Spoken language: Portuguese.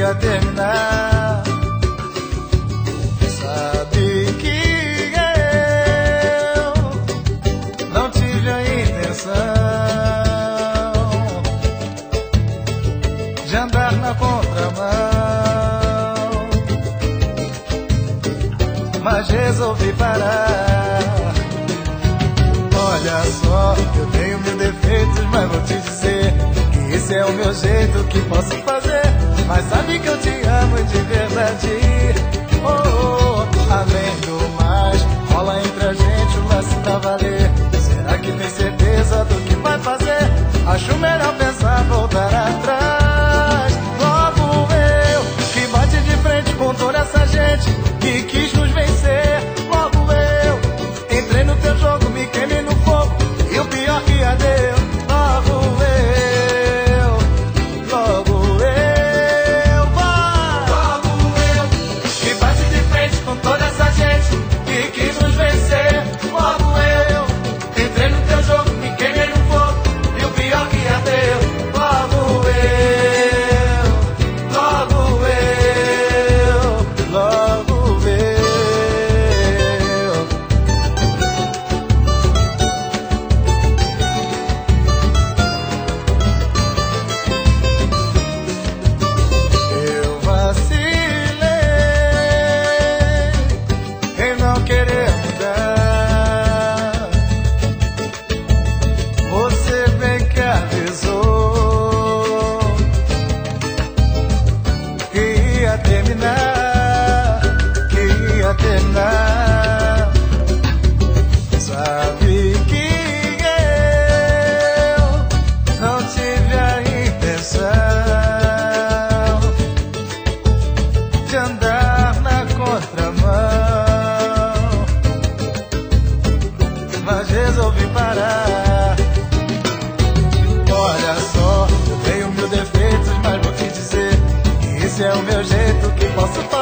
ia terminar. Sabe que eu não tive a intenção de andar na contramão, mas resolvi parar. Olha só, eu tenho mil defeitos, mas vou te dizer que esse é o meu jeito que posso fazer. Mas sabe que eu te amo de verdade. Oh, oh, além do mais, rola entre a gente o lance da valer. Será que tem certeza do que vai fazer? Acho melhor pensar voltar atrás. Logo eu, que bate de frente com toda essa gente que quis nos vencer. Logo eu, entrei no teu jogo, me queimei no fogo, e o pior que já deu. Logo eu, vai. Logo eu, que bate de frente com toda essa gente que quis nos vencer. Logo eu, entrei no teu jogo, me queimei no fogo, e o pior que já deu. Logo eu, logo eu, logo eu. Eu vacilei em não querer mudar. Você bem que avisou que ia terminar, que ia terminar. Sabe que eu não tive a intenção de andar na contramão, mas resolvi parar. Olha só, eu tenho mil defeitos, mas vou te dizer que esse é o meu jeito que posso fazer.